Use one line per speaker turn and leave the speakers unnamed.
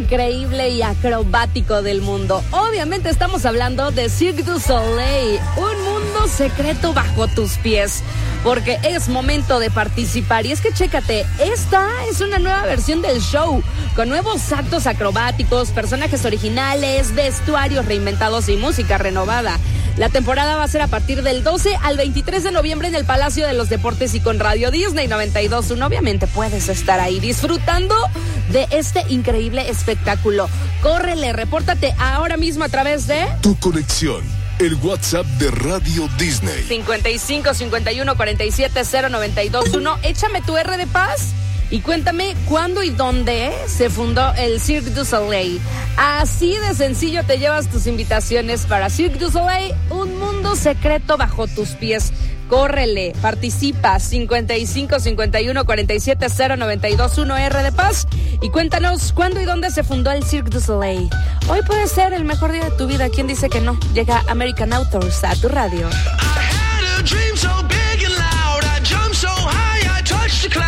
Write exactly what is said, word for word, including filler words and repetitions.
increíble y acrobático del mundo. Obviamente estamos hablando de Cirque du Soleil, un mundo secreto bajo tus pies, porque es momento de participar. Y es que chécate, esta es una nueva versión del show, con nuevos actos acrobáticos, personajes originales, vestuarios reinventados y música renovada. La temporada va a ser a partir del doce al veintitrés de noviembre en el Palacio de los Deportes y con Radio Disney noventa y dos punto uno. Obviamente puedes estar ahí disfrutando de este increíble espectáculo. Córrele, repórtate ahora mismo a través de
Tu Conexión, el WhatsApp de Radio Disney.
cincuenta y cinco, cincuenta y uno, cuarenta y siete, cero noventa y dos uno. Échame tu R de paz y cuéntame cuándo y dónde se fundó el Cirque du Soleil. Así de sencillo te llevas tus invitaciones para Cirque du Soleil, un mundo secreto bajo tus pies. Córrele, participa, cincuenta y cinco, cincuenta y uno, cuarenta y siete, cero noventa y dos uno, R de paz, y cuéntanos cuándo y dónde se fundó el Cirque du Soleil. Hoy puede ser el mejor día de tu vida. ¿Quién dice que no? Llega American Outdoors a tu radio.
I had a dream so big.